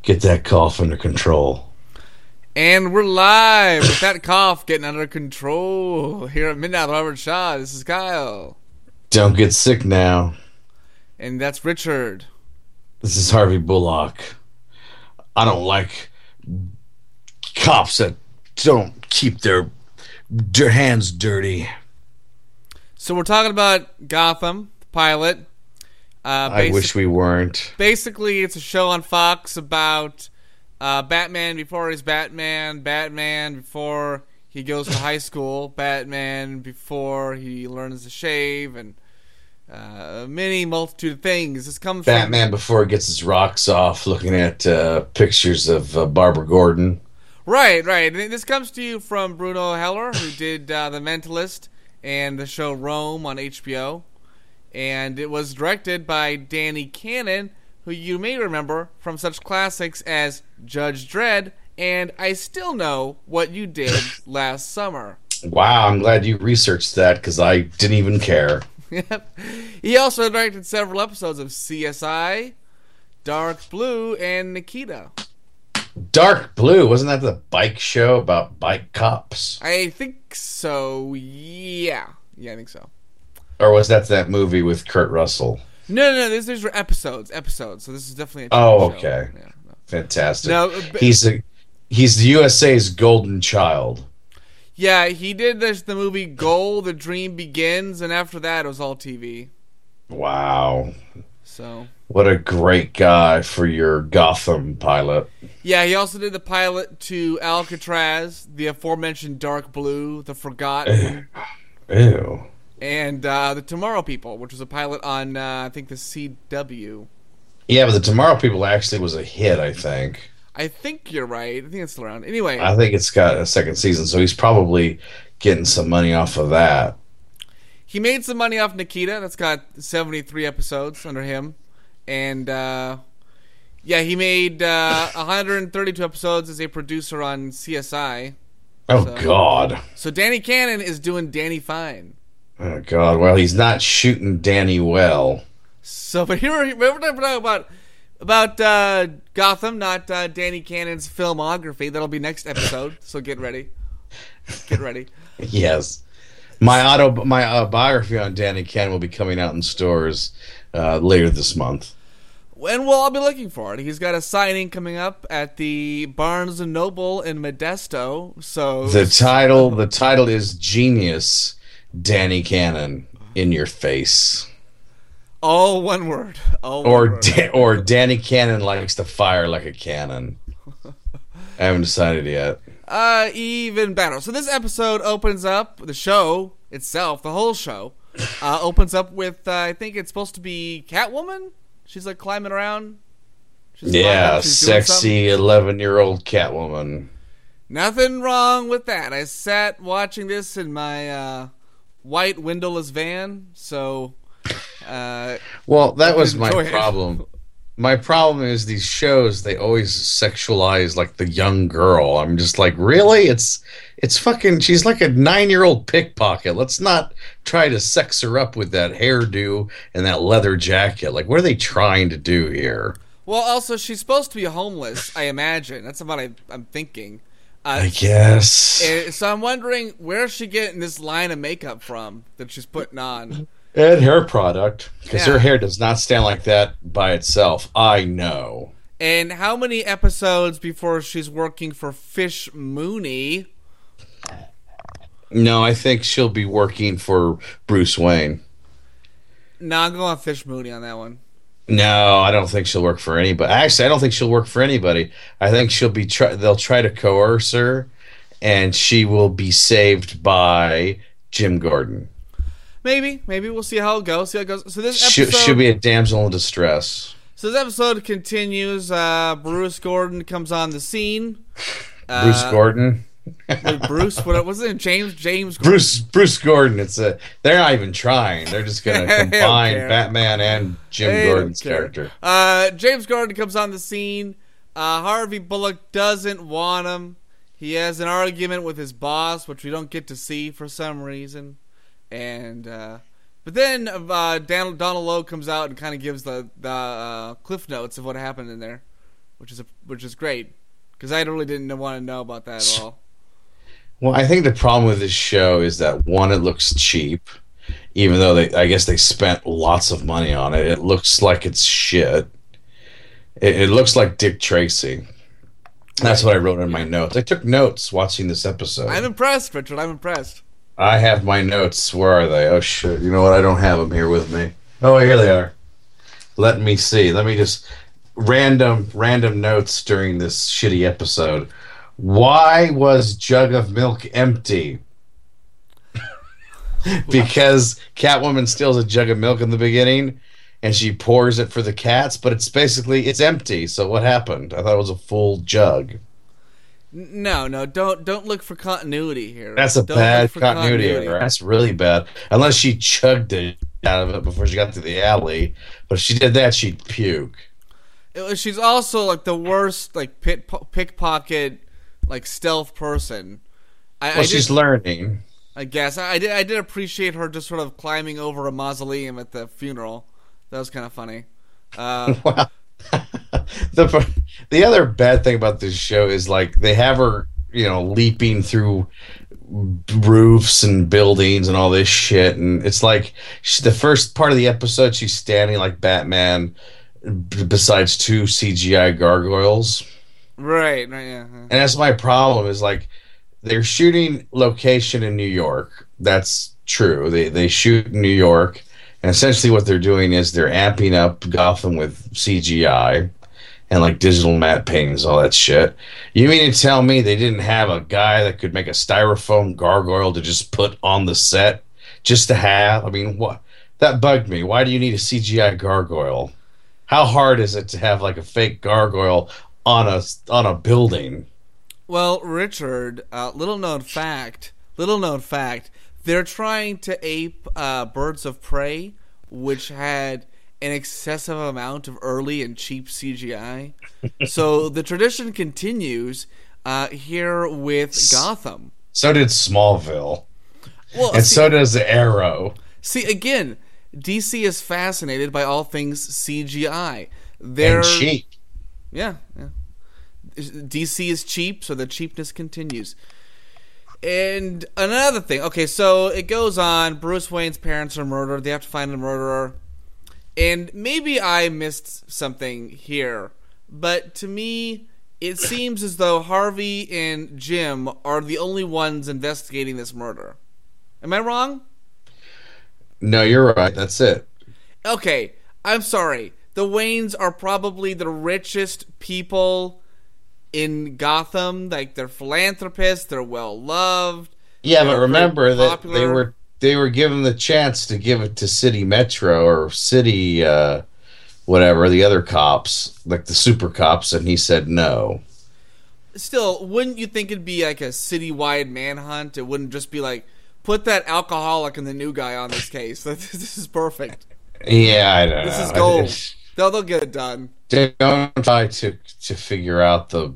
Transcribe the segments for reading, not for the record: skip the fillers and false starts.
Get that cough under control. And we're live with that cough getting under control here at Midnight Robert Shaw. This is Kyle. Don't get sick now. And that's Richard. This is Harvey Bullock. I don't like cops that don't keep their hands dirty. So we're talking about Gotham, the pilot. I wish we weren't. Basically, it's a show on Fox about Batman before he's Batman, Batman before he goes to high school, Batman before he learns to shave, and many multitude of things. This comes Batman before he gets his rocks off, looking at pictures of Barbara Gordon. Right. And this comes to you from Bruno Heller, who did The Mentalist and the show Rome on HBO. And it was directed by Danny Cannon, who you may remember from such classics as Judge Dredd and I Still Know What You Did Last Summer. Wow, I'm glad you researched that because I didn't even care. He also directed several episodes of CSI, Dark Blue, and Nikita. Dark Blue, wasn't that the bike show about bike cops? I think so, yeah. Yeah, I think so. Or was that movie with Kurt Russell? No. These were episodes. So this is definitely a TV show. Okay. Yeah, no. Fantastic. No, he's the USA's golden child. Yeah, he did the movie Goal, The Dream Begins, and after that it was all TV. Wow. So what a great guy for your Gotham pilot. Yeah, he also did the pilot to Alcatraz, the aforementioned Dark Blue, The Forgotten. Ew. And The Tomorrow People, which was a pilot on, I think, the CW. Yeah, but The Tomorrow People actually was a hit, I think. I think you're right. I think it's still around. Anyway. I think it's got a second season, so he's probably getting some money off of that. He made some money off Nikita. That's got 73 episodes under him. And, he made 132 episodes as a producer on CSI. Oh, God. So Danny Cannon is doing Danny Fine. Oh, God. Well, he's not shooting Danny well. So, but here we're talking about Gotham, not Danny Cannon's filmography. That'll be next episode, so get ready. Get ready. Yes. My biography on Danny Cannon will be coming out in stores later this month. And we'll all be looking for it. He's got a signing coming up at the Barnes & Noble in Modesto. So the title is Genius Danny Cannon in your face. All one word. Or Danny Cannon likes to fire like a cannon. I haven't decided yet. Even better. So this episode opens up, the show itself, the whole show, opens up with, I think it's supposed to be Catwoman? She's like climbing around. She's sexy 11-year-old Catwoman. Nothing wrong with that. I sat watching this in my white windowless van, so... well, that was my problem. My problem is these shows, they always sexualize like the young girl. I'm just like, really? It's fucking, she's like a 9-year-old pickpocket. Let's not try to sex her up with that hairdo and that leather jacket. Like, what are they trying to do here? Well, also, she's supposed to be homeless, I imagine. That's what I'm thinking. I guess. So I'm wondering, where's she getting this line of makeup from that she's putting on? And hair product, because her hair does not stand like that by itself. I know. And how many episodes before she's working for Fish Mooney? No, I think she'll be working for Bruce Wayne. No, I'm going Fish Mooney on that one. No, I don't think she'll work for anybody. Actually, I don't think she'll work for anybody. I think she'll be. They'll try to coerce her, and she will be saved by Jim Gordon. Maybe we'll see how it goes. So this episode she'll be a damsel in distress. So this episode continues. Bruce Gordon comes on the scene. Bruce Gordon. Bruce, what was it? James Gordon. Bruce Gordon. They're not even trying. They're just going to combine Batman and Jim Gordon's character. James Gordon comes on the scene. Harvey Bullock doesn't want him. He has an argument with his boss, which we don't get to see for some reason. And but then Donald Logue comes out and kind of gives the cliff notes of what happened in there. which is great because I really didn't want to know about that at all. Well, I think the problem with this show is that one, it looks cheap, even though I guess they spent lots of money on it. It looks like it's shit. It looks like Dick Tracy. That's what I wrote in my notes. I took notes watching this episode. I'm impressed, Richard. I'm impressed. I have my notes. Where are they? Oh, shit. You know what? I don't have them here with me. Oh, here they are. Let me see. Let me just... Random notes during this shitty episode. Why was jug of milk empty? Because Catwoman steals a jug of milk in the beginning, and she pours it for the cats, but it's empty. So what happened? I thought it was a full jug. No, don't look for continuity here. That's a bad continuity error. That's really bad. Unless she chugged it out of it before she got to the alley. But if she did that, she'd puke. She's also like the worst like pickpocket like stealth person. She's learning. I guess I did appreciate her just sort of climbing over a mausoleum at the funeral. That was kind of funny. Wow. The other bad thing about this show is like they have her, leaping through roofs and buildings and all this shit, and it's like the first part of the episode she's standing like Batman besides two CGI gargoyles. Right, yeah. And that's my problem is like they're shooting location in New York. That's true. They shoot in New York, and essentially what they're doing is they're amping up Gotham with CGI and like digital matte paintings, all that shit. You mean to tell me they didn't have a guy that could make a styrofoam gargoyle to just put on the set just to have? I mean, what? That bugged me. Why do you need a CGI gargoyle? How hard is it to have like a fake gargoyle on a building? Well, Richard, little known fact, they're trying to ape Birds of Prey, which had an excessive amount of early and cheap CGI. So the tradition continues here with Gotham. So did Smallville. Well, so does Arrow. See, again, DC is fascinated by all things CGI. And cheap. Yeah. DC is cheap, so the cheapness continues. And another thing. Okay, so it goes on. Bruce Wayne's parents are murdered. They have to find the murderer. And maybe I missed something here, but to me, it seems as though Harvey and Jim are the only ones investigating this murder. Am I wrong? No, you're right. That's it. Okay, I'm sorry. The Waynes are probably the richest people in Gotham. Like, they're philanthropists. They're well-loved. Yeah, but remember that they were given the chance to give it to City Metro or City whatever, the other cops, like the super cops, and he said no. Still, wouldn't you think it'd be like a citywide manhunt? It wouldn't just be like, put that alcoholic and the new guy on this case. This is perfect. Yeah, I know. This is gold. They'll get it done. Don't try to figure out the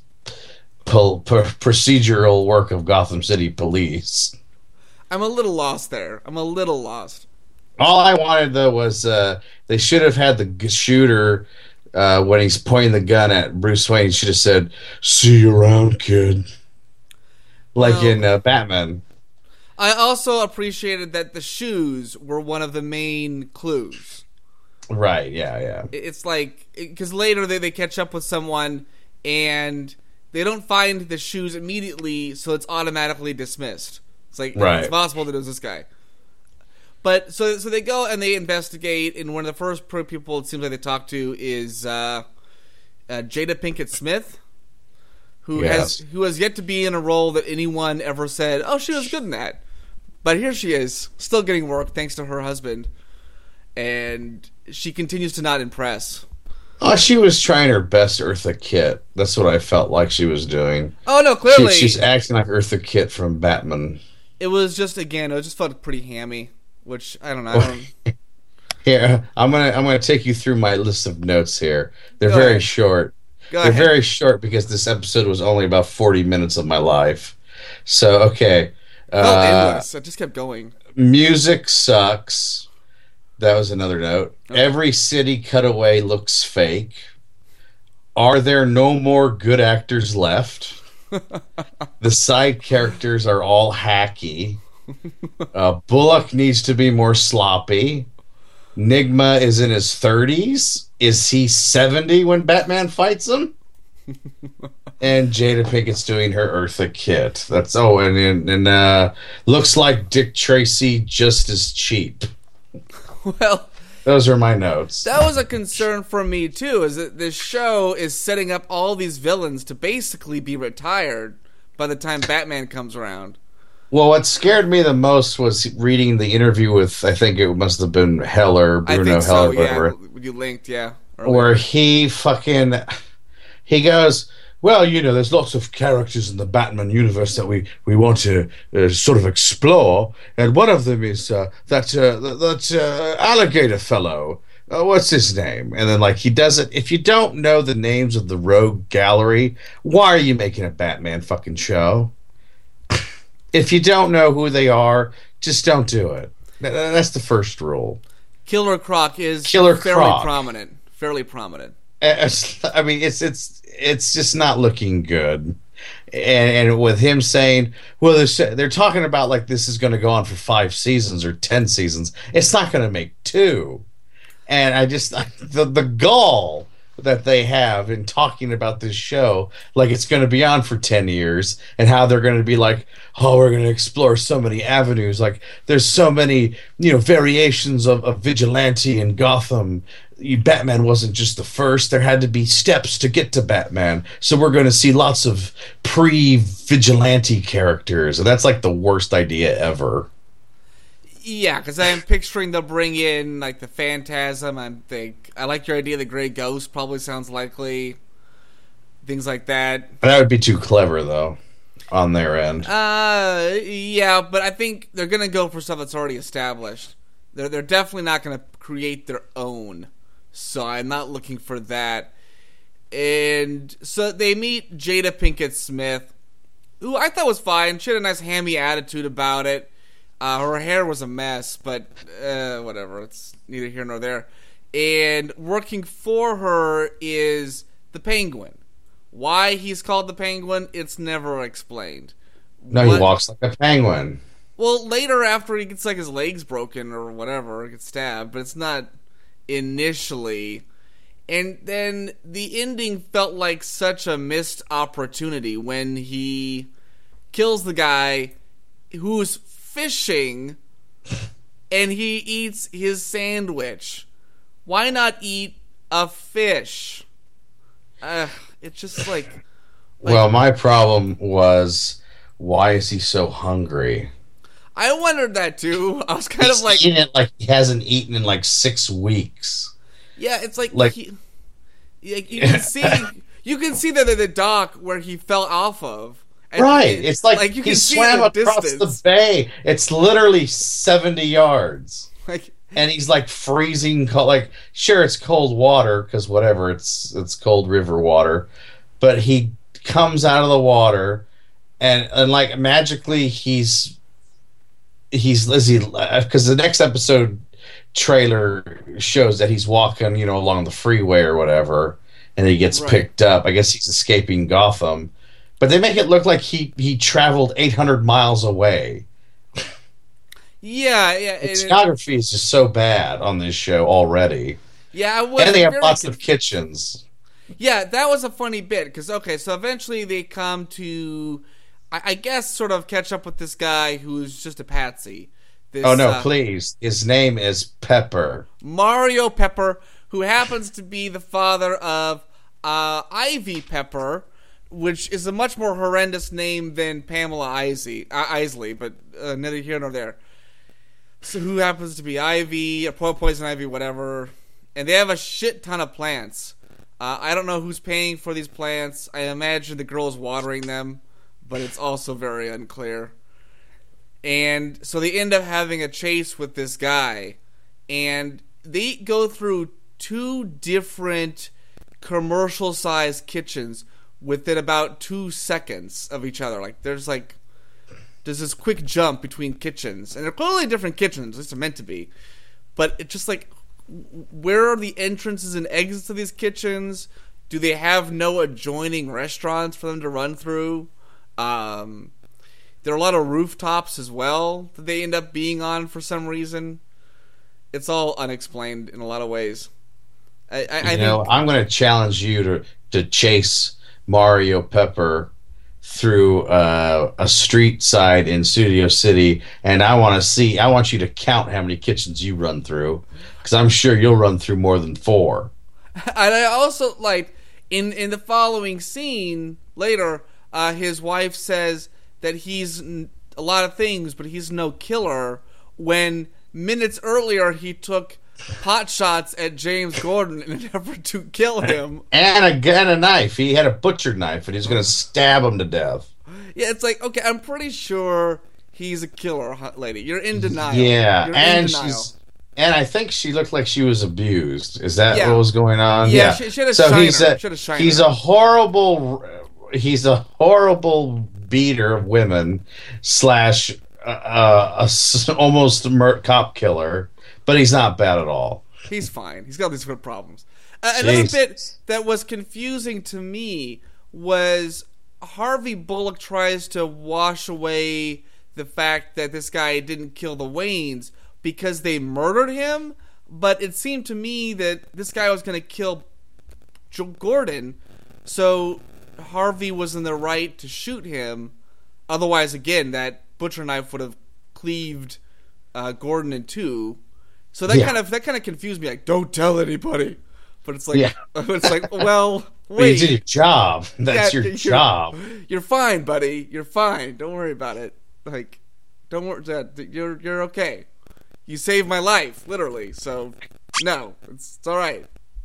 procedural work of Gotham City Police. I'm a little lost there. All I wanted, though, was they should have had the shooter, when he's pointing the gun at Bruce Wayne, he should have said, "See you around, kid." Like in Batman. I also appreciated that the shoes were one of the main clues. Right, yeah. It's like, because later they catch up with someone, and they don't find the shoes immediately, so it's automatically dismissed. It's like, It's possible that it was this guy. But, so they go and they investigate, and one of the first people it seems like they talk to is Jada Pinkett Smith, who has yet to be in a role that anyone ever said, oh, she was good in that. But here she is, still getting work thanks to her husband. And she continues to not impress. Oh, she was trying her best Eartha Kitt. That's what I felt like she was doing. Oh, no, clearly. She's acting like Eartha Kitt from Batman. It was just, again, it just felt pretty hammy, which, I don't know. Here, I'm gonna take you through my list of notes here. They're very short. They're very short because this episode was only about 40 minutes of my life. So, okay. Endless. I just kept going. Music sucks. That was another note. Okay. Every city cutaway looks fake. Are there no more good actors left? The side characters are all hacky. Bullock needs to be more sloppy. Nigma is in his 30s. Is he 70 when Batman fights him? And Jada Pinkett's doing her Eartha Kitt. That's and looks like Dick Tracy just as cheap. Well, those are my notes. That was a concern for me too. Is that this show is setting up all these villains to basically be retired by the time Batman comes around. Well, what scared me the most was reading the interview with, I think it must have been Heller, Bruno Heller, whatever. You linked, yeah. Earlier. Where he goes, well, there's lots of characters in the Batman universe that we want to sort of explore, and one of them is that alligator fellow. What's his name? And then, he doesn't. If you don't know the names of the rogue gallery, why are you making a Batman fucking show? If you don't know who they are, just don't do it. That's the first rule. Killer Croc is fairly prominent. I mean, it's just not looking good. And with him saying, well, they're talking about this is going to go on for 5 seasons or 10 seasons. It's not going to make 2. And I just the gall that they have in talking about this show like it's going to be on for 10 years and how they're going to be we're going to explore so many avenues, there's so many variations of vigilante in Gotham. Batman wasn't just the first. There had to be steps to get to Batman, so we're going to see lots of pre-vigilante characters, and that's the worst idea ever. Yeah, because I'm picturing they'll bring in the Phantasm. I like your idea. The Grey Ghost probably sounds likely. Things like that. That would be too clever, though, on their end. Yeah, but I think they're gonna go for stuff that's already established. They're definitely not gonna create their own. So I'm not looking for that. And so they meet Jada Pinkett Smith, who I thought was fine. She had a nice hammy attitude about it. Her hair was a mess, but whatever. It's neither here nor there. And working for her is the Penguin. Why he's called the Penguin, it's never explained. No, he walks like a penguin. Well, later after he gets his legs broken or whatever, gets stabbed, but it's not initially. And then the ending felt like such a missed opportunity when he kills the guy who's fishing and he eats his sandwich. Why not eat a fish? It's just well, my problem was, why is he so hungry? I wondered that too. I was kind He's of eating it he hasn't eaten in 6 weeks. Yeah, it's you can see the dock where he fell off of. Right, it's you he swam across the bay. It's literally 70 yards. And he's freezing cold. Sure, it's cold water because whatever, it's cold river water, but he comes out of the water and magically he's because the next episode trailer shows that he's walking along the freeway or whatever, and he gets picked up. I guess he's escaping Gotham. But they make it look like he traveled 800 miles away. Yeah. The geography is just so bad on this show already. Yeah, and they have lots of kitchens. Yeah, that was a funny bit because so eventually they come to, I guess, sort of catch up with this guy who's just a patsy. Please! His name is Pepper. Mario Pepper, who happens to be the father of Ivy Pepper, which is a much more horrendous name than Pamela Isley, but neither here nor there. So who happens to be Ivy, or Poison Ivy, whatever. And they have a shit ton of plants. I don't know who's paying for these plants. I imagine the girl's watering them, but it's also very unclear. And so they end up having a chase with this guy. And they go through 2 different commercial-sized kitchens within about 2 seconds of each other. There's this quick jump between kitchens, and they're clearly different kitchens. At least they're meant to be, but it's just where are the entrances and exits of these kitchens? Do they have no adjoining restaurants for them to run through? There are a lot of rooftops as well that they end up being on for some reason. It's all unexplained in a lot of ways. I think I'm going to challenge you to chase Mario Pepper through a street side in Studio City, and I want you to count how many kitchens you run through, because I'm sure you'll run through more than 4. And I also, like, in the following scene later, his wife says that he's a lot of things, but he's no killer, when minutes earlier he took pot shots at James Gordon in an effort to kill him. And a knife. He had a butcher knife, and he's going to stab him to death. Yeah, it's like, okay, I'm pretty sure he's a killer, lady. You're in denial. Yeah, You're and in denial. And I think she looked like she was abused. Is that what was going on? Yeah. She had a shiner. He's a horrible beater of women / almost cop killer, but he's not bad at all. He's fine. He's got these good problems. Another bit that was confusing to me was Harvey Bullock tries to wash away the fact that this guy didn't kill the Waynes because they murdered him, but it seemed to me that this guy was going to kill Joe Gordon, so Harvey was in the right to shoot him. Otherwise, again, that butcher knife would have cleaved Gordon in two. So that kind of confused me. Like, don't tell anybody. But it's like, it's like, well, wait. You did your job. That's your job. You're fine, buddy. You're fine. Don't worry about it. Like, don't worry. You're okay. You saved my life, literally. So, no, it's all right.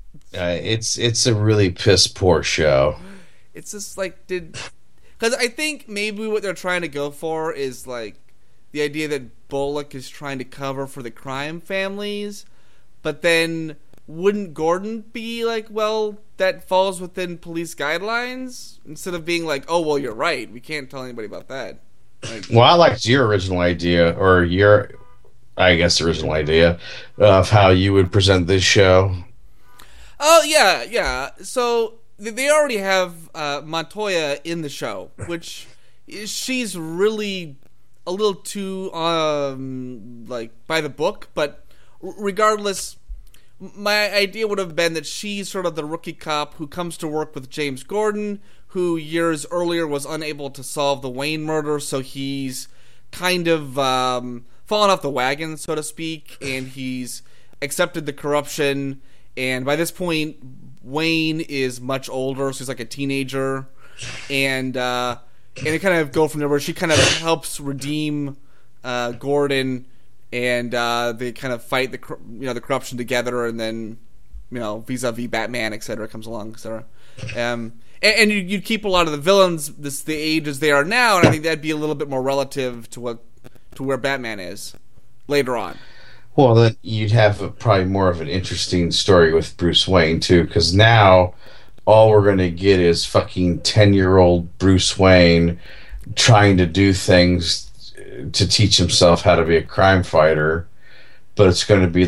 It's a really piss poor show. It's just like, because I think maybe what they're trying to go for is like the idea that Bullock is trying to cover for the crime families, but then wouldn't Gordon be like, well, that falls within police guidelines, instead of being like, oh, well, you're right, we can't tell anybody about that. Like, well, I liked your original idea, or original idea of how you would present this show. Oh, yeah. So they already have Montoya in the show, which she's really a little too like by the book, but regardless, my idea would have been that she's sort of the rookie cop who comes to work with James Gordon, who years earlier was unable to solve the Wayne murder, so he's kind of fallen off the wagon, so to speak, and he's accepted the corruption, and by this point Wayne is much older, so he's like a teenager, and they kind of go from there where she kind of helps redeem Gordon, and they kind of fight the corruption together, and then vis-a-vis Batman, etc. comes along, etc. And you'd keep a lot of the villains the age as they are now, and I think that'd be a little bit more relative to where Batman is later on. Well, then you'd have probably more of an interesting story with Bruce Wayne, too, because now all we're going to get is fucking 10-year-old Bruce Wayne trying to do things to teach himself how to be a crime fighter, but it's going to be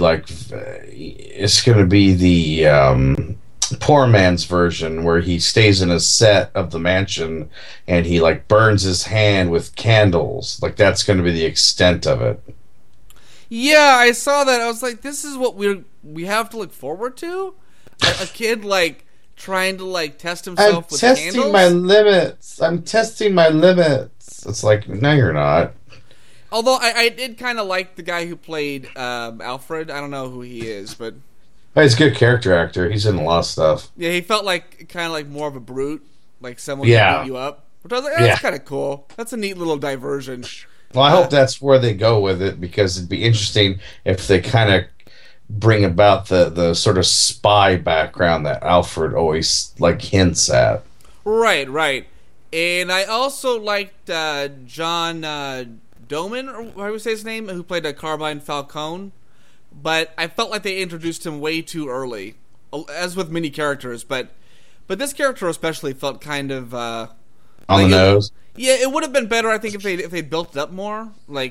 the poor man's version, where he stays in a set of the mansion and he like burns his hand with candles. Like, that's going to be the extent of it. Yeah, I saw that. I was like, this is what we have to look forward to? A kid like trying to like test himself with candles? I'm testing my limits. It's like, no, you're not. Although I did kind of like the guy who played Alfred. I don't know who he is, but he's a good character actor. He's in a lot of stuff. Yeah, he felt like kind of like more of a brute, like someone who beat you up. Which I was like, that's kind of cool. That's a neat little diversion. Well, I hope that's where they go with it, because it'd be interesting if they kind of bring about the sort of spy background that Alfred always like hints at. Right. And I also liked John Doman, or how do we say his name, who played Carbine Falcone. But I felt like they introduced him way too early, as with many characters. But this character especially felt kind of on the nose. Yeah, it would have been better, I think, if they built it up more. Like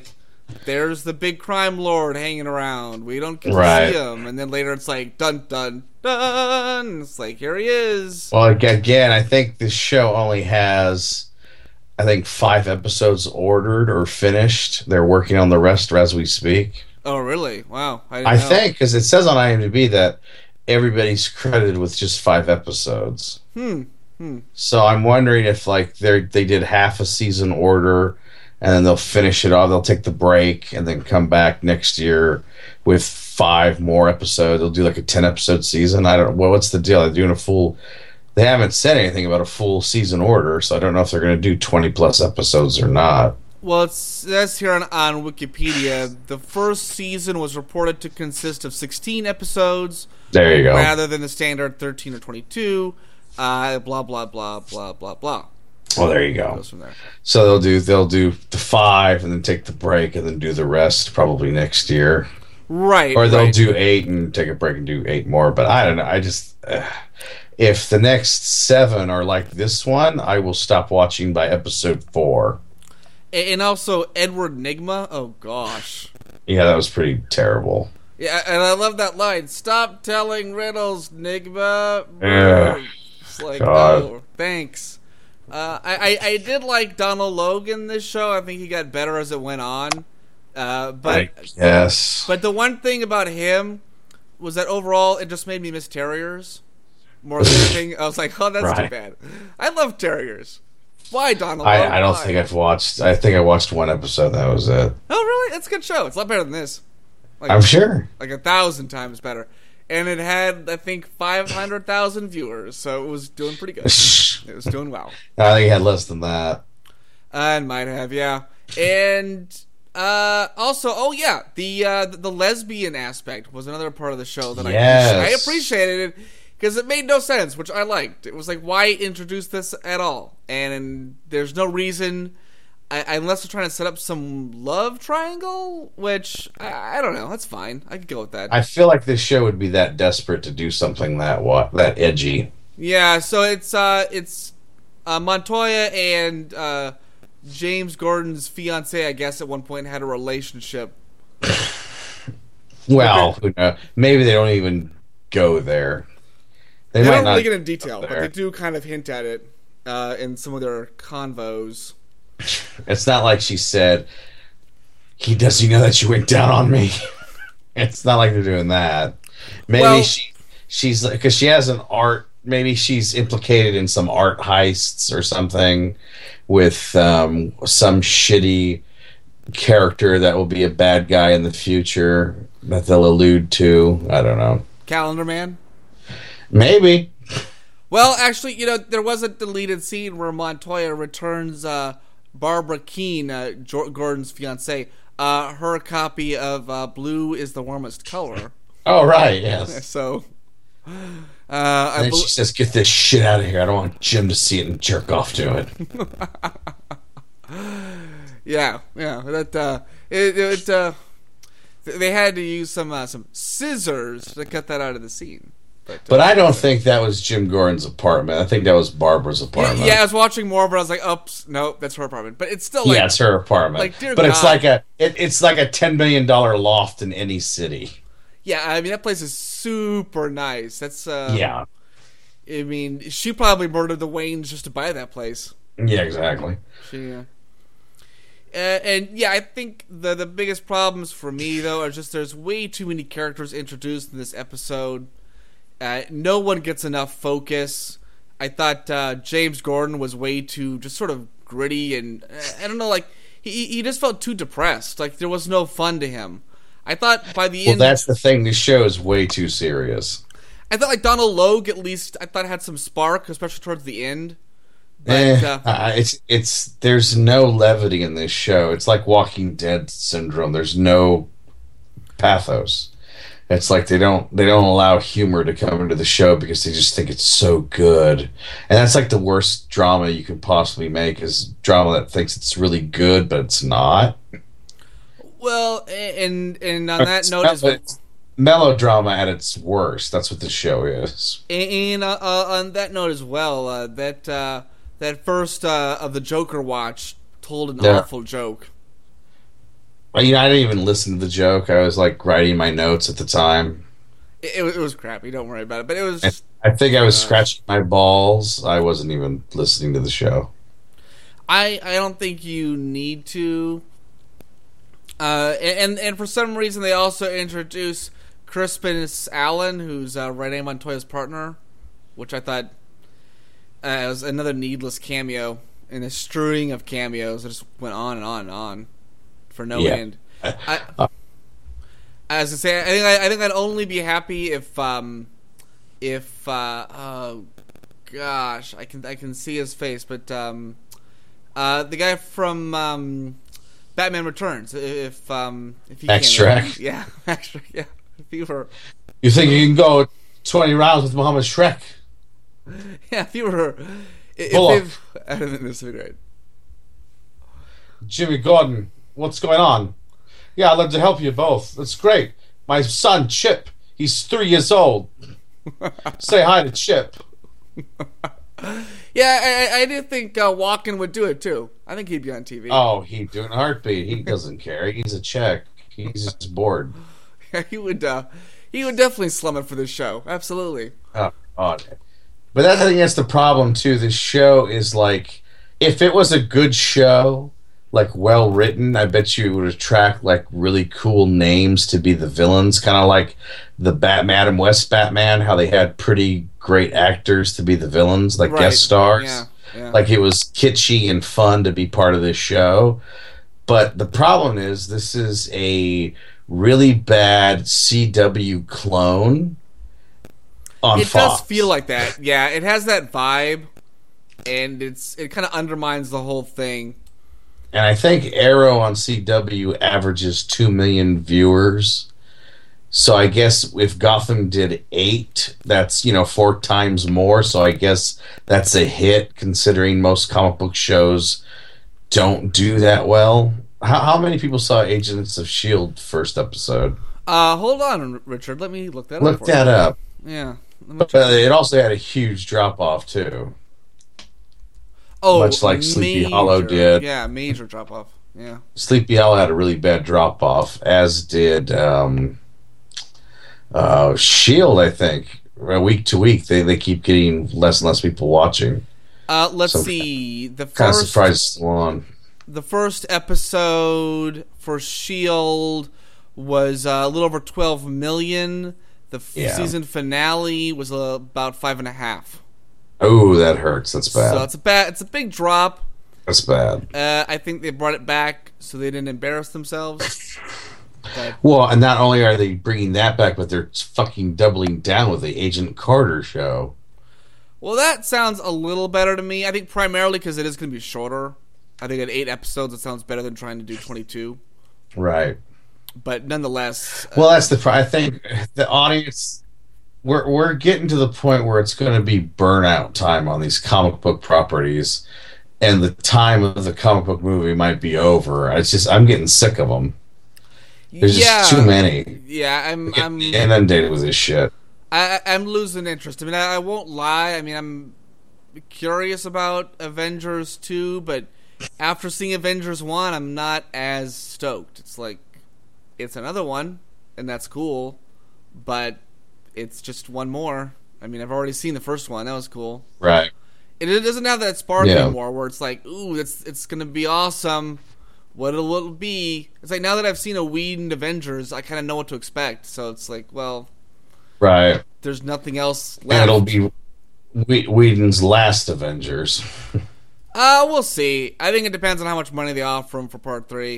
there's the big crime lord hanging around. We don't get to see him. And then later it's like, dun, dun, dun. It's like, here he is. Well, again, I think this show only has, 5 episodes ordered or finished. They're working on the rest as we speak. Oh, really? Wow. I think, because it says on IMDb that everybody's credited with just 5 episodes. So I'm wondering if, like, they did half a season order, and then they'll finish it off. They'll take the break and then come back next year with 5 more episodes. They'll do like a 10-episode season. I don't know. What's the deal? They're doing a full... They haven't said anything about a full season order, so I don't know if they're going to do 20-plus episodes or not. Well, it says here on Wikipedia, the first season was reported to consist of 16 episodes. There you go. Rather than the standard 13 or 22. Blah, blah, blah, blah, blah, blah. Well, there you go. Goes from there. So they'll do the 5 and then take the break and then do the rest probably next year. Right. Or they'll do 8 and take a break and do 8 more. But I don't know. I just... if the next 7 are like this one, I will stop watching by episode 4. And also Edward Nygma. Oh, gosh. Yeah, that was pretty terrible. Yeah, and I love that line. Stop telling riddles, Nygma. It's like, oh, thanks. I did like Donald Logan this show. I think he got better as it went on. Yes. But the one thing about him was that overall it just made me miss terriers more than anything. I was like, oh, that's too bad. I love terriers. Why, Donald Logan? I don't think I've watched... I think I watched 1 episode. That was it. Oh, really? It's a good show. It's a lot better than this. Like, I'm sure. Like 1,000 times better. And it had, I think, 500,000 viewers, so it was doing pretty good. It was doing well. I think it had less than that. It might have, yeah. And also, the lesbian aspect was another part of the show that I appreciated it because it made no sense, which I liked. It was like, why introduce this at all? And there's no reason... unless they're trying to set up some love triangle, which I don't know. That's fine. I could go with that. I feel like this show would be that desperate to do something that edgy. Yeah, so it's Montoya and James Gordon's fiance, I guess, at one point had a relationship. Well, who knows? Maybe they don't even go there. They don't really get in detail, but they do kind of hint at it in some of their convos. It's not like she said, does he know that you went down on me? It's not like they're doing that. Maybe she's because she has an art. Maybe she's implicated in some art heists or something with some shitty character that will be a bad guy in the future that they'll allude to. I don't know. Calendar Man? Maybe. Well, actually, there was a deleted scene where Montoya returns Barbara Keene, Gordon's fiancée, her copy of Blue is the Warmest Color. Oh, right, yes. So, and then she says, get this shit out of here. I don't want Jim to see it and jerk off to it. Yeah. They had to use some scissors to cut that out of the scene. But I don't think that was Jim Gordon's apartment. I think that was Barbara's apartment. Yeah, I was watching more, but I was like, oops, no, that's her apartment. But it's still like... Yeah, it's her apartment. Like, dear but God. it's like a $10 million loft in any city. Yeah, I mean, that place is super nice. That's... yeah. I mean, she probably murdered the Waynes just to buy that place. Yeah, exactly. And yeah, I think the biggest problems for me, though, are just there's way too many characters introduced in this episode. No one gets enough focus. I thought James Gordon was way too just sort of gritty and I don't know, like he just felt too depressed. Like there was no fun to him. I thought by the end. Well, that's the thing. This show is way too serious. I thought like Donald Logue at least. I thought had some spark, especially towards the end. But, it's there's no levity in this show. It's like Walking Dead syndrome. There's no pathos. It's like they don't allow humor to come into the show because they just think it's so good. And that's like the worst drama you could possibly make is drama that thinks it's really good but it's not. Well, and on that note as well, melodrama at its worst. That's what the show is. And on that note as well, that first of the Joker watch told an awful joke. I didn't even listen to the joke. I was like writing my notes at the time. It was crappy. Don't worry about it. But it was. I think I was scratching my balls. I wasn't even listening to the show. I don't think you need to. And for some reason they also introduced Crispin Allen, who's Renee Montoya's partner, which I thought was another needless cameo in a string of cameos that just went on and on and on for no end. As I say, I think I'd only be happy if oh gosh, I can see his face, but the guy from Batman Returns, if he X-Shrek. Yeah, X-Shrek, yeah. If you were, you think you can go 20 rounds with Muhammad Shrek? Yeah, if you were, I don't think this would be great. Jimmy Gordon, what's going on? Yeah, I'd love to help you both. That's great. My son Chip, he's 3 years old. Say hi to Chip. Yeah, I do think Walken would do it too. I think he'd be on TV. Oh, he'd do it in a heartbeat. He doesn't care. He's a Czech. He's just bored. Yeah, he would definitely slum it for this show. Absolutely. Oh, God. But I think that's the problem too. This show is like, if it was a good show, like well written, I bet you it would attract like really cool names to be the villains, kind of like the Adam West Batman, how they had pretty great actors to be the villains, like guest stars. Yeah. Like it was kitschy and fun to be part of this show. But the problem is this is a really bad CW clone on Fox. It does feel like that. Yeah, it has that vibe, and it kind of undermines the whole thing. And I think Arrow on CW averages 2 million viewers. So I guess if Gotham did 8, that's 4 times more. So I guess that's a hit, considering most comic book shows don't do that well. How many people saw Agents of S.H.I.E.L.D. first episode? Hold on, Richard. Let me look that up. Look that up. Yeah. But it also had a huge drop off too. Oh, much like Sleepy Hollow did. Yeah, major drop off. Yeah. Sleepy Hollow had a really bad drop off, as did S.H.I.E.L.D., I think. Week to week, they keep getting less and less people watching. Let's see. Kind of surprised it's still on. The first episode for S.H.I.E.L.D. was a little over 12 million. The season finale was about 5.5. Oh, that hurts. That's bad. So it's a big drop. That's bad. I think they brought it back so they didn't embarrass themselves. Well, and not only are they bringing that back, but they're fucking doubling down with the Agent Carter show. Well, that sounds a little better to me. I think primarily because it is going to be shorter. I think at 8 episodes, it sounds better than trying to do 22. Right. But nonetheless... well, that's I think the audience... We're getting to the point where it's going to be burnout time on these comic book properties, and the time of the comic book movie might be over. I'm getting sick of them. There's just too many. Yeah, I'm inundated with this shit. I'm losing interest. I mean, I won't lie. I mean, I'm curious about Avengers 2, but after seeing Avengers 1, I'm not as stoked. It's like, it's another one, and that's cool, but it's just one more. I mean, I've already seen the first one. That was cool. Right. It doesn't have that spark anymore where it's like, ooh, it's going to be awesome. What it'll be. It's like, now that I've seen a Whedon Avengers, I kind of know what to expect. So it's like, well... right. There's nothing else left. And it'll be Whedon's last Avengers. We'll see. I think it depends on how much money they offer him for part 3.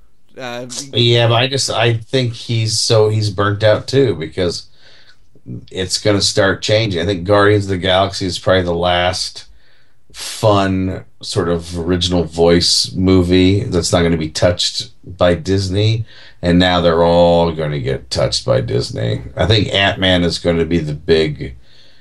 Yeah, but I think he's burnt out too, because it's going to start changing. I think Guardians of the Galaxy is probably the last fun sort of original voice movie that's not going to be touched by Disney, and now they're all going to get touched by Disney. I think Ant-Man is going to be the big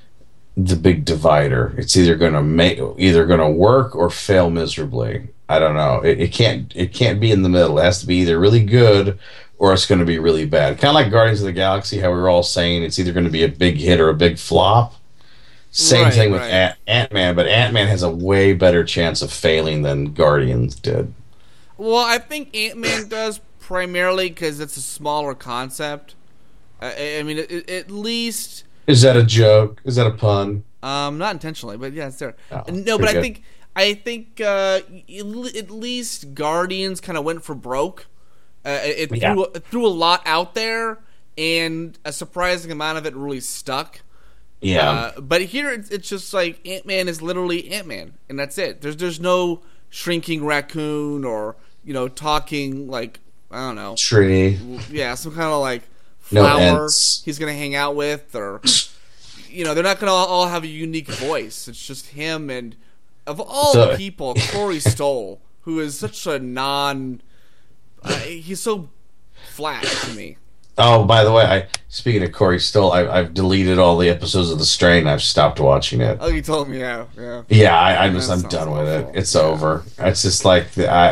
divider. It's either going to work or fail miserably. I don't know. It can't be in the middle. It has to be either really good or it's going to be really bad. Kind of like Guardians of the Galaxy, how we were all saying it's either going to be a big hit or a big flop. Same thing with Ant-Man, but Ant-Man has a way better chance of failing than Guardians did. Well, I think Ant-Man does primarily because it's a smaller concept. I mean, at least. Is that a joke? Is that a pun? Not intentionally, but yeah, it's there. Oh, no, but good. I think at least Guardians kind of went for broke. It threw a lot out there, and a surprising amount of it really stuck. Yeah. But here it's just like Ant-Man is literally Ant-Man, and that's it. There's no shrinking raccoon or talking like I don't know tree. Yeah, some kind of like flower he's gonna hang out with, or they're not gonna all have a unique voice. It's just him, and of all the people, Corey Stoll, who is such a he's so flat to me. Oh, by the way, speaking of Corey Stoll, I've deleted all the episodes of The Strain. I've stopped watching it. Oh, you told me, yeah. Yeah, I'm done with it. It's over. It's just like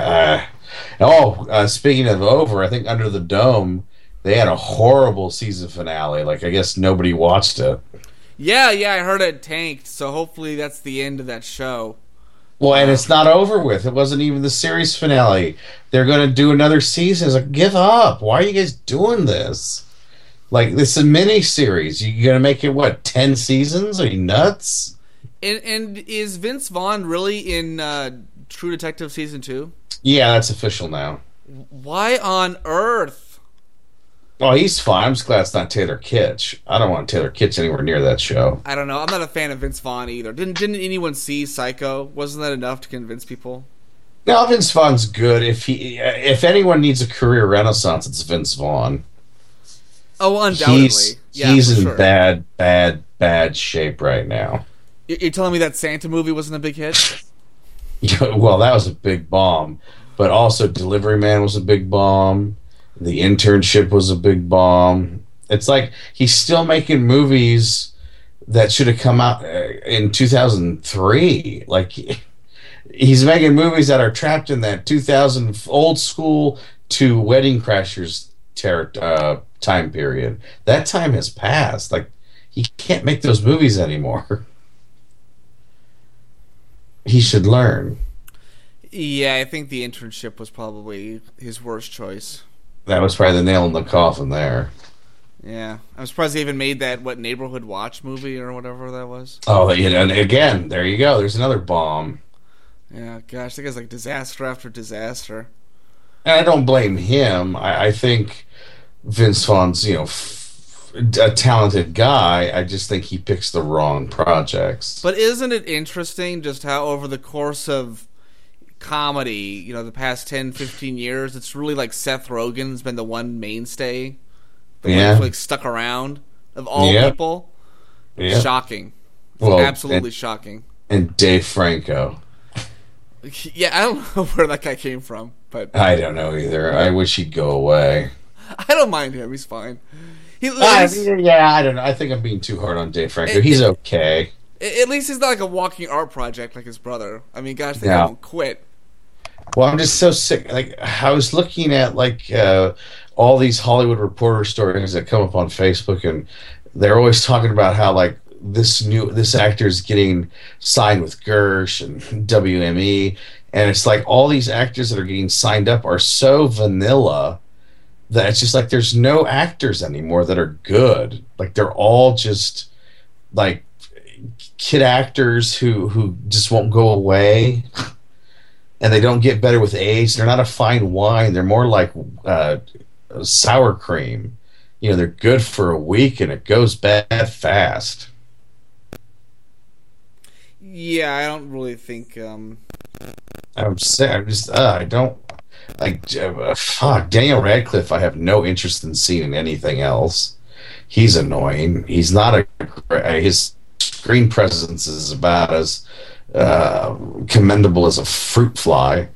speaking of over, I think Under the Dome, they had a horrible season finale. Like, I guess nobody watched it. Yeah, I heard it tanked. So hopefully that's the end of that show. Well, and it's not over with. It wasn't even the series finale. They're going to do another season. It's like, give up. Why are you guys doing this? Like, this is a mini-series. You're going to make it, 10 seasons? Are you nuts? And is Vince Vaughn really in True Detective Season 2? Yeah, that's official now. Why on earth? Oh, he's fine. I'm just glad it's not Taylor Kitsch. I don't want Taylor Kitsch anywhere near that show. I don't know. I'm not a fan of Vince Vaughn either. Didn't anyone see Psycho? Wasn't that enough to convince people? No, Vince Vaughn's good. If anyone needs a career renaissance, it's Vince Vaughn. Oh, undoubtedly. He's in bad shape right now. You're telling me that Santa movie wasn't a big hit? Well, that was a big bomb. But also Delivery Man was a big bomb. The Internship was a big bomb. It's like he's still making movies that should have come out in 2003. Like, he's making movies that are trapped in that 2000 old school to Wedding Crashers time period. That time has passed. Like, he can't make those movies anymore. He should learn. Yeah, I think The Internship was probably his worst choice. That was probably the nail in the coffin there. Yeah. I'm surprised they even made that, Neighborhood Watch movie or whatever that was. Oh, and again, there you go. There's another bomb. Yeah, gosh, that guy's like disaster after disaster. And I don't blame him. I think Vince Vaughn's, a talented guy. I just think he picks the wrong projects. But isn't it interesting just how over the course of comedy, the past 10, 15 years, it's really like Seth Rogen's been the one mainstay. The one that's like stuck around of all people. Yeah. Shocking. Absolutely shocking. And Dave Franco. Yeah, I don't know where that guy came from, but I don't know either. I wish he'd go away. I don't mind him. He's fine. I don't know. I think I'm being too hard on Dave Franco. He's okay. At least he's not like a walking art project like his brother. I mean, gosh, they haven't quit. Well, I'm just so sick. Like, I was looking at all these Hollywood Reporter stories that come up on Facebook, and they're always talking about how this actor is getting signed with Gersh and WME, and it's like all these actors that are getting signed up are so vanilla that it's just like there's no actors anymore that are good. Like, they're all just like kid actors who just won't go away. And they don't get better with age. They're not a fine wine. They're more like sour cream. They're good for a week and it goes bad fast. Yeah, I don't really think. I'm sick. I don't like. Fuck, Daniel Radcliffe. I have no interest in seeing anything else. He's annoying. He's not his screen presence is about as commendable as a fruit fly.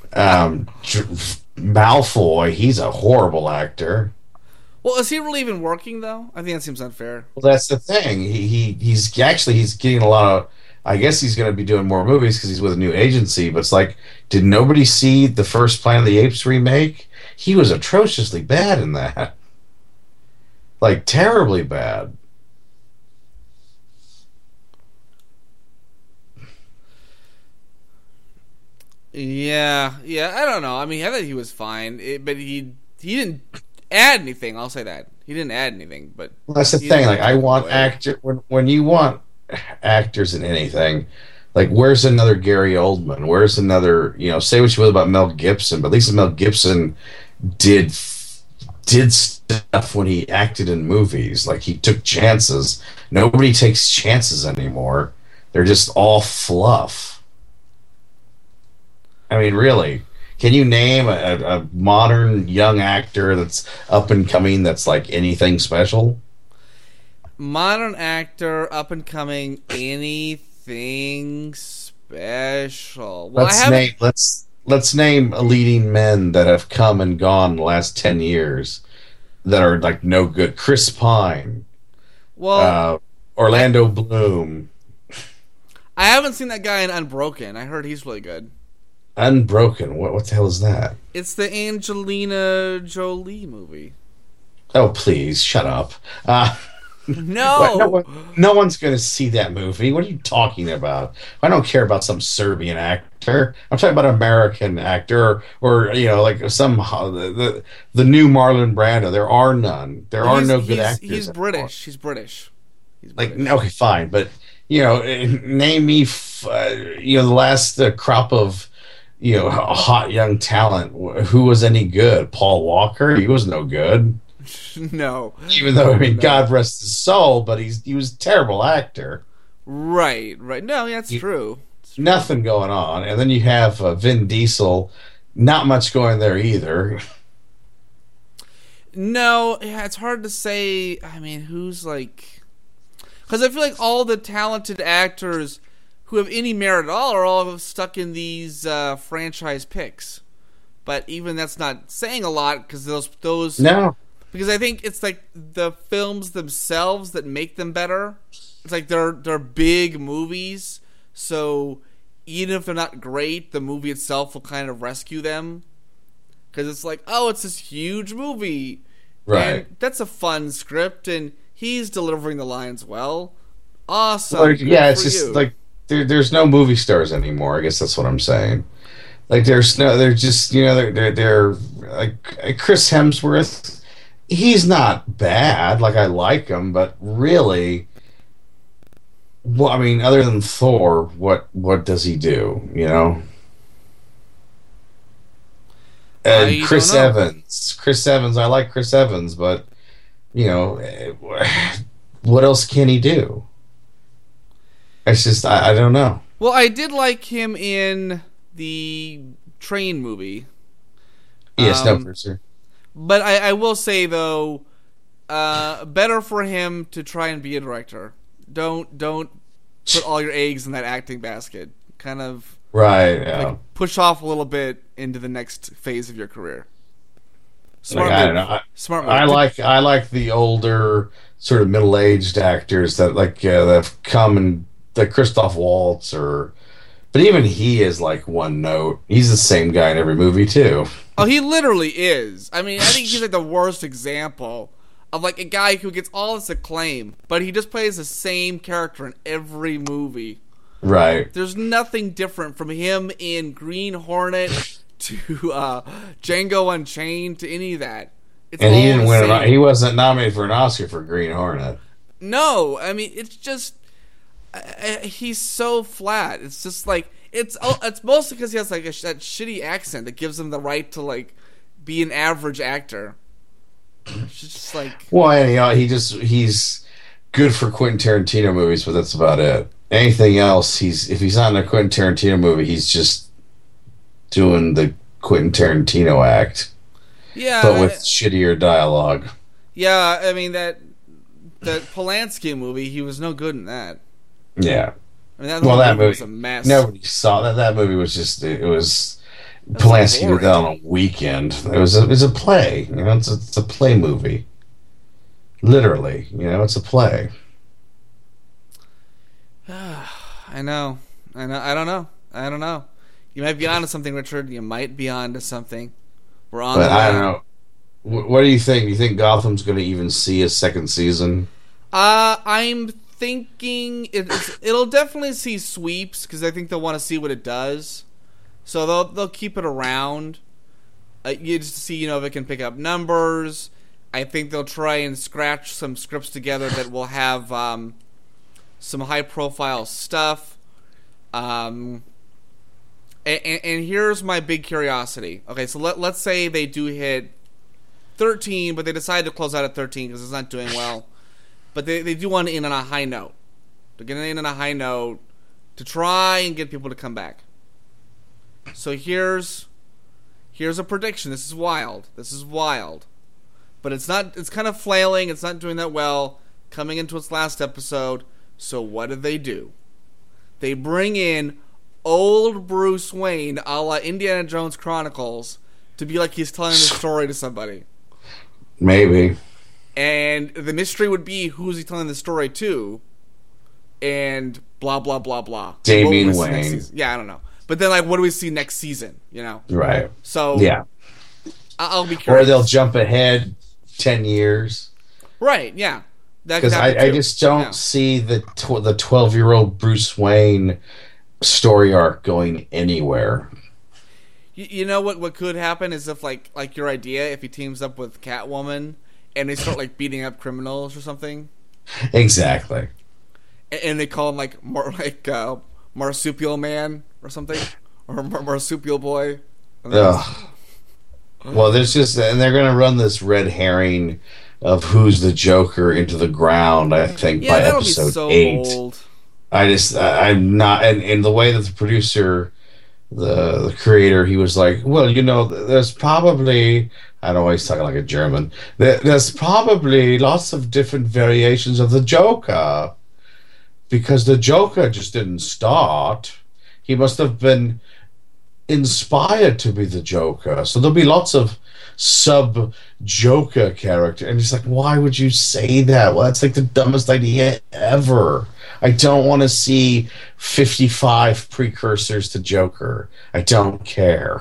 Malfoy, he's a horrible actor. Well, is he really even working though? I think that seems unfair. Well, that's the thing. He's getting a lot of. I guess he's going to be doing more movies because he's with a new agency. But it's like, did nobody see the first Planet of the Apes remake? He was atrociously bad in that. Like, terribly bad. Yeah, I don't know. I mean, I thought he was fine, but he he didn't add anything. I'll say that he didn't add anything. But well, that's the thing. Like I want actor when you want actors in anything. Like, where's another Gary Oldman? Where's another, say what you will about Mel Gibson, but at least Mel Gibson did stuff when he acted in movies. Like, he took chances. Nobody takes chances anymore. They're just all fluff. I mean, really. Can you name a modern young actor that's up and coming that's like anything special? Modern actor, up and coming, anything special. Well, let's name leading men that have come and gone in the last 10 years that are like no good. Chris Pine. Well, Orlando Bloom. I haven't seen that guy in Unbroken. I heard he's really good. Unbroken. What the hell is that? It's the Angelina Jolie movie. Oh, please shut up. No. No one's going to see that movie. What are you talking about? I don't care about some Serbian actor. I'm talking about an American actor, or like some the new Marlon Brando. There are none. There are no good actors. He's British. He's British. Like, okay, fine, but name me the last crop of hot young talent who was any good. Paul Walker, he was no good. No. Even though, God rest his soul, but he was a terrible actor. Right. No, that's true. Nothing going on. And then you have Vin Diesel, not much going there either. No, it's hard to say. I mean, who's like... Because I feel like all the talented actors who have any merit at all are all stuck in these franchise picks. But even that's not saying a lot, because those... No. Because I think it's like the films themselves that make them better. It's like they're big movies, so even if they're not great, the movie itself will kind of rescue them. Because it's like, oh, it's this huge movie. Right. And that's a fun script, and he's delivering the lines well. Awesome. Well, yeah, it's just like there's no movie stars anymore. I guess that's what I'm saying. Like they're just they're like Chris Hemsworth. He's not bad. Like, I like him, but really, well, I mean, other than Thor, what does he do? And Chris Evans. I like Chris Evans, but what else can he do? It's just I don't know. Well, I did like him in the Train movie. Yes, no, for sure. But I will say, though, better for him to try and be a director. Don't put all your eggs in that acting basket. Kind of push off a little bit into the next phase of your career. Smart move. I don't know. Smart move. I like the older, sort of middle-aged actors that that have come and like Christoph Waltz but even he is like one note. He's the same guy in every movie too. Oh, he literally is. I mean, I think he's like the worst example of like a guy who gets all this acclaim, but he just plays the same character in every movie. Right. There's nothing different from him in Green Hornet to Django Unchained to any of that. It's and he didn't win. He wasn't nominated for an Oscar for Green Hornet. No, I mean it's just he's so flat. It's just like it's mostly because he has like that shitty accent that gives him the right to like be an average actor. It's just like he's good for Quentin Tarantino movies, but that's about it. Anything else, if he's not in a Quentin Tarantino movie, he's just doing the Quentin Tarantino act. Yeah, but with shittier dialogue. Yeah, I mean that Polanski movie, he was no good in that. Yeah. I mean, that movie was a mess. Nobody saw that. That movie was just Polanski did that on a weekend. It was a play. It's a play movie. Literally, it's a play. I know. I don't know. You might be onto something, Richard. You might be onto something. We're on. But I don't know. What do you think? Do you think Gotham's going to even see a second season? I'm thinking it'll definitely see sweeps because I think they'll want to see what it does. So they'll keep it around. You just see, if it can pick up numbers. I think they'll try and scratch some scripts together that will have some high-profile stuff. And here's my big curiosity. Okay, so let's say they do hit 13, but they decide to close out at 13 because it's not doing well. But they do want to end on a high note. They're going to end on a high note to try and get people to come back. So here's a prediction. This is wild. But it's kind of flailing. It's not doing that well. Coming into its last episode. So what do? They bring in old Bruce Wayne, a la Indiana Jones Chronicles, to be like he's telling the story to somebody. Maybe. And the mystery would be, who's he telling the story to? And blah, blah, blah, blah. Damian Wayne. Yeah, I don't know. But then, what do we see next season, Right. So, yeah. I'll be curious. Or they'll jump ahead 10 years. Right, yeah. Because I just don't see the 12-year-old Bruce Wayne story arc going anywhere. You know what could happen is if, like your idea, if he teams up with Catwoman and they start, beating up criminals or something. Exactly. And they call him, Marsupial Man or something. Or Marsupial Boy. Ugh. Well, and they're going to run this red herring of who's the Joker into the ground, I think, by episode 8. Old. I'm not, and the way that the producer, the creator, he was like, well, there's probably, I don't know why he's talking like a German, there's probably lots of different variations of the Joker, because the Joker just didn't start. He must have been inspired to be the Joker. So there'll be lots of sub-Joker character. And he's like, why would you say that? Well, that's the dumbest idea ever. I don't want to see 55 precursors to Joker. I don't care.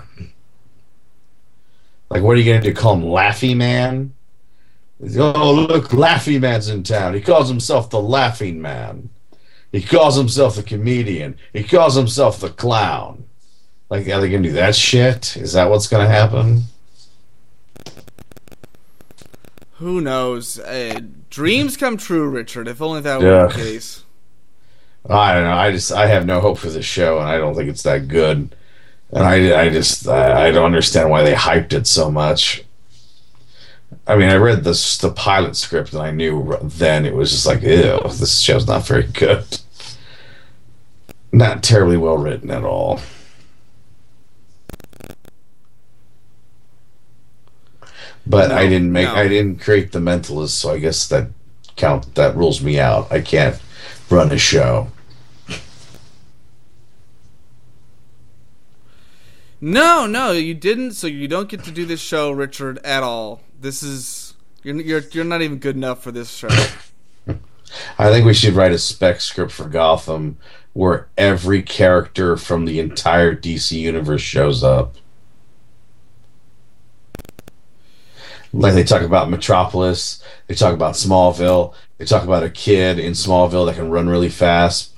What are you going to do? Call him Laffy Man? Oh, look, Laffy Man's in town. He calls himself the Laughing Man. He calls himself the comedian. He calls himself the clown. Are they going to do that shit? Is that what's going to happen? Who knows? Dreams come true, Richard. If only that were the case. I don't know. I have no hope for this show, and I don't think it's that good. And I don't understand why they hyped it so much. I mean, I read the pilot script, and I knew then it was just like, ew, this show's not very good. Not terribly well written at all. But I didn't create The Mentalist, so I guess that rules me out. I can't run a show. No, you didn't. So you don't get to do this show, Richard, at all. This is you're not even good enough for this show. I think we should write a spec script for Gotham where every character from the entire DC universe shows up. They talk about Metropolis, they talk about Smallville, they talk about a kid in Smallville that can run really fast.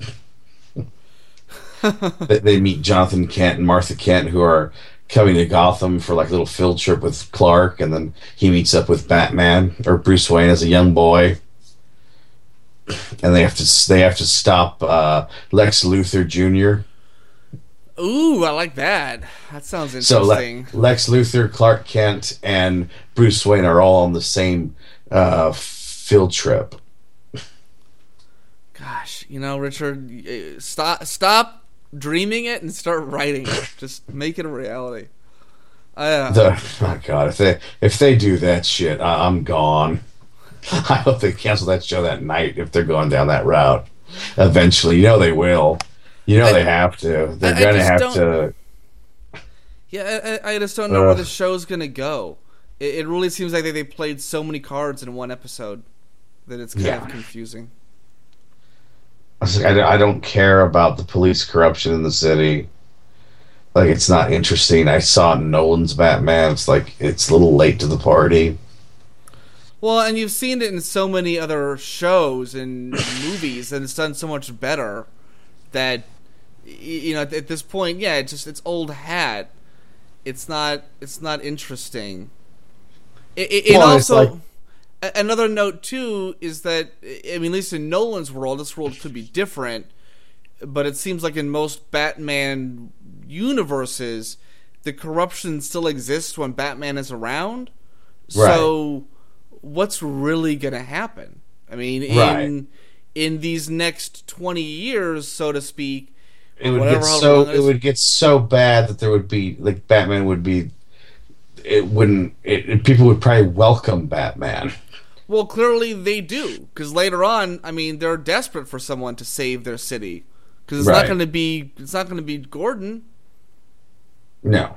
They meet Jonathan Kent and Martha Kent, who are coming to Gotham for a little field trip with Clark, and then he meets up with Batman or Bruce Wayne as a young boy, and they have to stop Lex Luthor Jr. Ooh, I like that. That sounds interesting. So Lex Luthor, Clark Kent, and Bruce Wayne are all on the same field trip. Gosh, Richard, stop dreaming it and start writing it. Just make it a reality. Oh God, if they do that shit, I'm gone. I hope they cancel that show that night if they're going down that route. Eventually, they will. They have to. They're going to have to. Yeah, I just don't know where the show's going to go. It really seems like they played so many cards in one episode that it's kind of confusing. I don't care about the police corruption in the city. It's not interesting. I saw it in Nolan's Batman. It's it's a little late to the party. Well, and you've seen it in so many other shows and movies, and it's done so much better that, at this point, it's old hat. it's not interesting. It also another note too is that, I mean, at least in Nolan's world, this world could be different, but it seems like in most Batman universes, the corruption still exists when Batman is around. Right. So what's really going to happen? I mean, in these next 20 years, so to speak, it would get so bad that there would be, like, Batman would be, people would probably welcome Batman. Well, clearly they do, because later on, I mean, they're desperate for someone to save their city, because it's not going to be Gordon. No.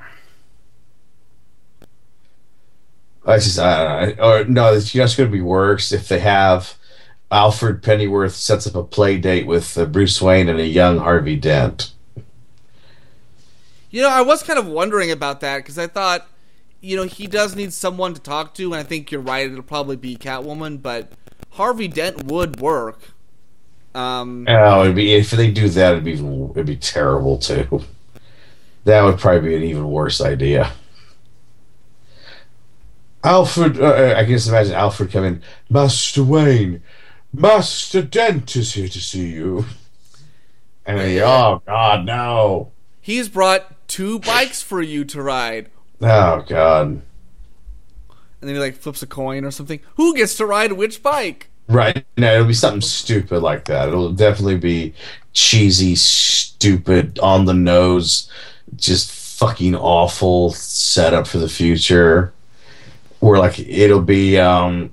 I don't know. Or no, it's just going to be worse if they have Alfred Pennyworth sets up a play date with Bruce Wayne and a young Harvey Dent. You know, I was kind of wondering about that, because I thought, you know, he does need someone to talk to, and I think you're right, it'll probably be Catwoman, but Harvey Dent would work. It'd be, if they do that, it'd be terrible too. That would probably be an even worse idea. Alfred, I can just imagine Alfred coming, Master Wayne, Master Dent is here to see you. And then, oh God, no. He's brought 2 bikes for you to ride. Oh God. And then he like flips a coin or something. Who gets to ride which bike? Right. No, it'll be something stupid like that. It'll definitely be cheesy, stupid, on the nose, just fucking awful setup for the future. Where, like, it'll be oh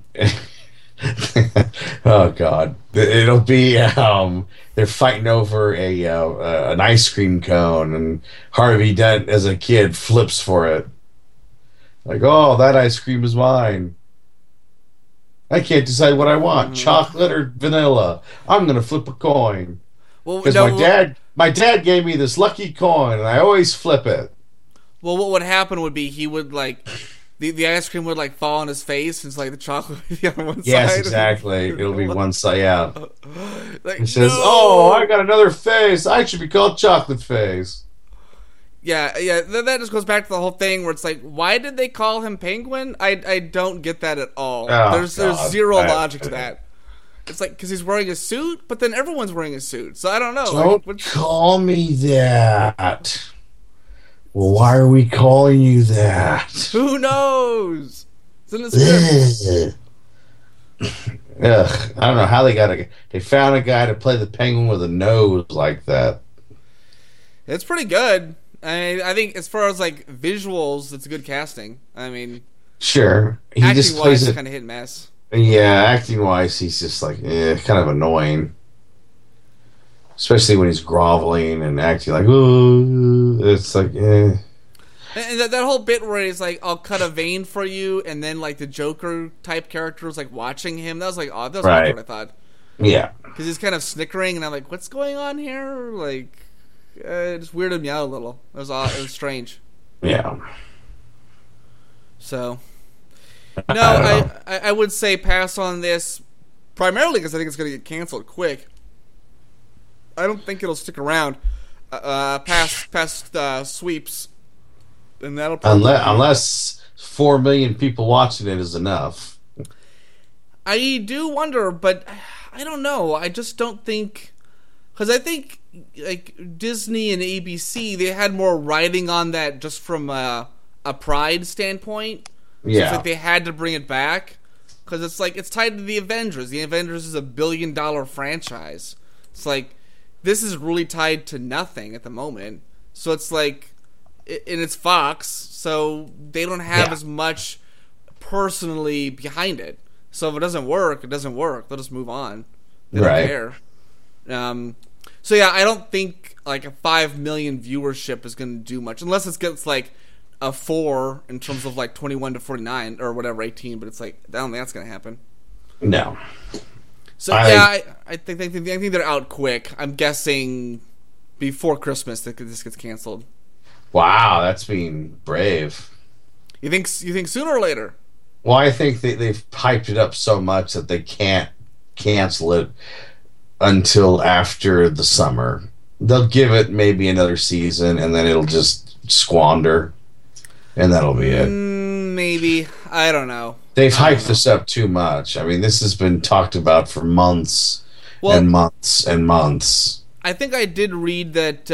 God, it'll be they're fighting over an ice cream cone, and Harvey Dent as a kid flips for it, like, oh, that ice cream is mine. I can't decide what I want, chocolate or vanilla. I'm gonna flip a coin because my dad gave me this lucky coin, and I always flip it. Well, what would happen would be he would, like, the ice cream would, like, fall on his face, and it's like the chocolate would be on one side. Yes, exactly. It'll be one side, yeah. Like, he says, oh, I got another face. I should be called Chocolate Face. Yeah. That just goes back to the whole thing where it's like, why did they call him Penguin? I don't get that at all. Oh, there's zero logic to that. It's like, because he's wearing a suit, but then everyone's wearing a suit. So I don't know. Don't call me that. Well, why are we calling you that? Who knows? It's in the script. Ugh, I don't know how they found a guy to play the Penguin with a nose like that. It's pretty good. I think as far as, like, visuals, it's good casting. I mean, sure. He just plays it kind of hit and miss. Yeah, acting wise, he's just like, kind of annoying. Especially when he's groveling and acting like, oh, it's like, eh. And that whole bit where he's like, I'll cut a vein for you, and then, like, the Joker type character was, like, watching him. That was, like, odd. That was right. What I thought. Yeah. Because he's kind of snickering, and I'm like, what's going on here? Like, it just weirded me out a little. It was odd. It was strange. Yeah. So, no, I would say pass on this, primarily because I think it's going to get canceled quick. I don't think it'll stick around past sweeps, and that'll probably unless 4 million people watching it is enough. I do wonder, but I don't know. I just don't think, because I think, like, Disney and ABC, they had more writing on that just from a pride standpoint. Yeah, so it's like they had to bring it back because it's like it's tied to the Avengers. The Avengers is a $1 billion franchise. It's like, this is really tied to nothing at the moment. So it's like, and it's Fox, so they don't have as much personally behind it. So if it doesn't work, it doesn't work. They'll just move on. They don't care. So yeah, I don't think like a 5 million viewership is going to do much unless it gets like a 4 in terms of like 21 to 49 or whatever 18. But it's like, I don't think that's going to happen. No. So I think they're out quick. I'm guessing before Christmas that this gets canceled. Wow, that's being brave. You think sooner or later? Well, I think they've hyped it up so much that they can't cancel it until after the summer. They'll give it maybe another season, and then it'll just squander. and that'll be it. Maybe. I don't know. They've hyped this up too much. I mean, this has been talked about for months and months and months. I think I did read that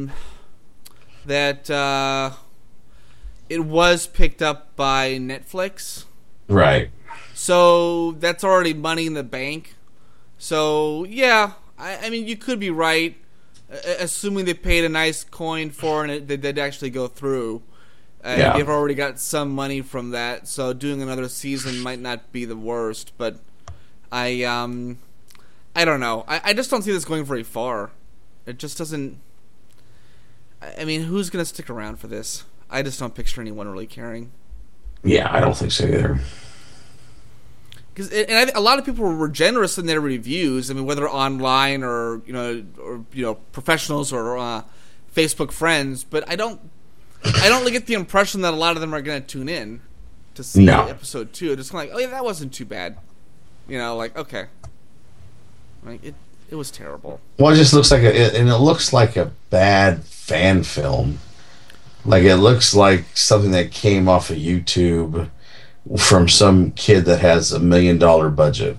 it was picked up by Netflix. Right. So that's already money in the bank. So, yeah, I mean, you could be right. Assuming they paid a nice coin for it and it did actually go through. They've already got some money from that, so doing another season might not be the worst. But I don't know. I just don't see this going very far. It just doesn't. I mean, who's going to stick around for this? I just don't picture anyone really caring. Yeah, I don't think so either. And a lot of people were generous in their reviews. I mean, whether online or professionals or Facebook friends, but I don't really get the impression that a lot of them are going to tune in to see episode 2. Just kind of like, oh yeah, that wasn't too bad. Like, okay, like it was terrible. Well, it just looks like it looks like a bad fan film. Like it looks like something that came off of YouTube from some kid that has $1 million budget.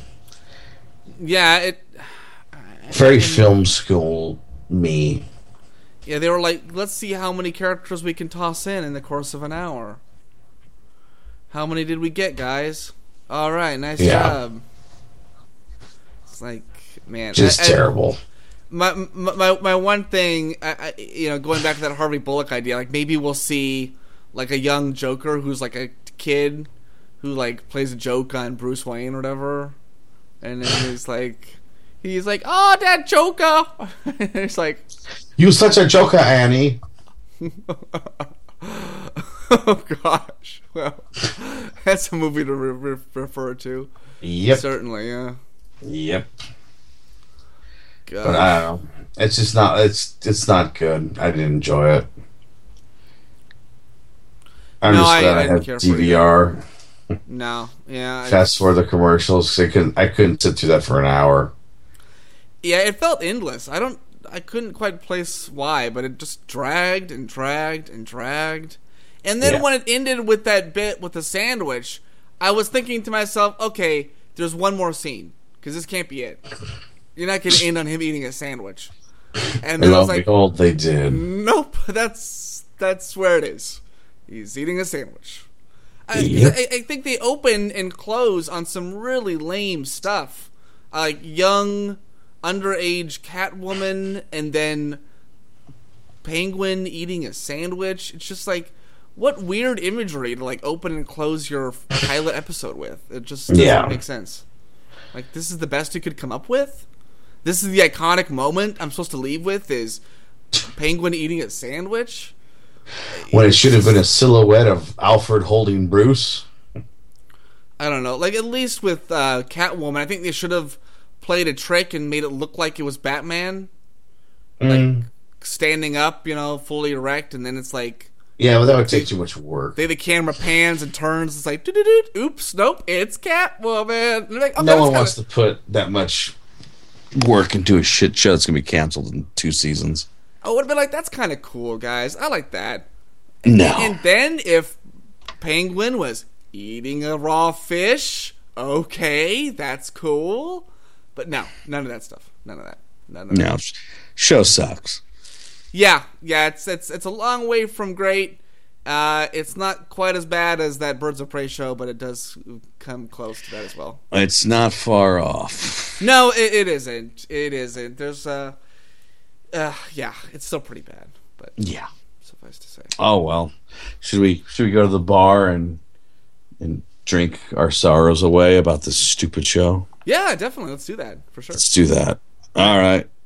Yeah, very film school me. Yeah, they were like, let's see how many characters we can toss in the course of an hour. How many did we get, guys? All right, nice job. It's like, man, just terrible. My one thing, going back to that Harvey Bullock idea, like maybe we'll see like a young Joker who's like a kid who like plays a joke on Bruce Wayne or whatever, and then he's like, oh, that Joker. It's like, you such a joker, Annie. Oh gosh, well, that's a movie to refer to. Yep, certainly, yeah. Yep. Gosh. But I don't know. It's just not. It's not good. I didn't enjoy it. I'm just glad I have DVR. No, yeah. Fast forward the commercials. I couldn't sit through that for an hour. Yeah, it felt endless. I couldn't quite place why, but it just dragged and dragged and dragged. And then when it ended with that bit with the sandwich, I was thinking to myself, okay, there's one more scene, because this can't be it. You're not going to end on him eating a sandwich. And then I was like, behold, they did. Nope, that's where it is. He's eating a sandwich. I think they open and close on some really lame stuff. Like young, underage Catwoman, and then Penguin eating a sandwich. It's just like, what weird imagery to like open and close your pilot episode with. It just doesn't make sense. Like, this is the best you could come up with? This is the iconic moment I'm supposed to leave with, is Penguin eating a sandwich? When it should have been a silhouette of Alfred holding Bruce. I don't know. Like, at least with Catwoman, I think they should have played a trick and made it look like it was Batman. Like, standing up, fully erect, and then it's like... Yeah, well, that would take too much work. The camera pans and turns. It's like, doo-doo-doo, oops, nope, it's Catwoman. Like, okay, no one wants to put that much work into a shit show that's going to be canceled in 2 seasons. I would have been like, that's kind of cool, guys. I like that. No. And then if Penguin was eating a raw fish, okay, that's cool. But no, none of that stuff. None of that. No, show sucks. Yeah, it's a long way from great. It's not quite as bad as that Birds of Prey show, but it does come close to that as well. It's not far off. No, it isn't. It isn't. There's it's still pretty bad, but yeah, suffice to say. Oh well, should we go to the bar and drink our sorrows away about this stupid show? Yeah, definitely. Let's do that for sure. Let's do that. All right.